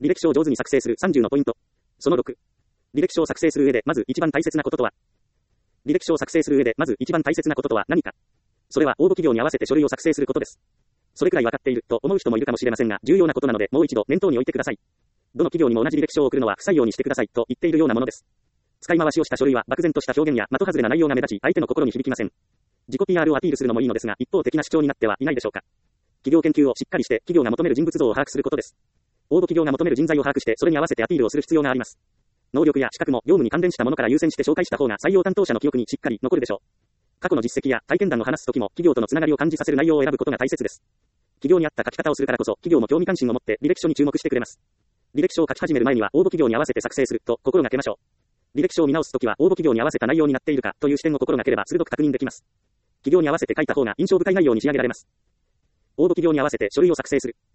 履歴書を上手に作成する30のポイント。その6。履歴書を作成する上でまず一番大切なこととは。履歴書を作成する上でまず一番大切なこととは何か。それは応募企業に合わせて書類を作成することです。それくらい分かっていると思う人もいるかもしれませんが、重要なことなのでもう一度念頭に置いてください。どの企業にも同じ履歴書を送るのは不採用にしてくださいと言っているようなものです。使い回しをした書類は漠然とした表現や的外れな内容が目立ち、相手の心に響きません。自己 PR をアピールするのもいいのですが、一方的な主張になってはいないでしょうか。企業研究をしっかりして企業が求める人物像を把握することです。応募企業が求める人材を把握してそれに合わせてアピールをする必要があります。能力や資格も業務に関連したものから優先して紹介した方が採用担当者の記憶にしっかり残るでしょう。過去の実績や体験談を話すときも企業とのつながりを感じさせる内容を選ぶことが大切です。企業に合った書き方をするからこそ企業も興味関心を持って履歴書に注目してくれます。履歴書を書き始める前には応募企業に合わせて作成すると心がけましょう。履歴書を見直すときは応募企業に合わせた内容になっているかという視点を心がければ鋭く確認できます。企業に合わせて書いた方が印象深い内容に仕上げられます。応募企業に合わせて書類を作成する。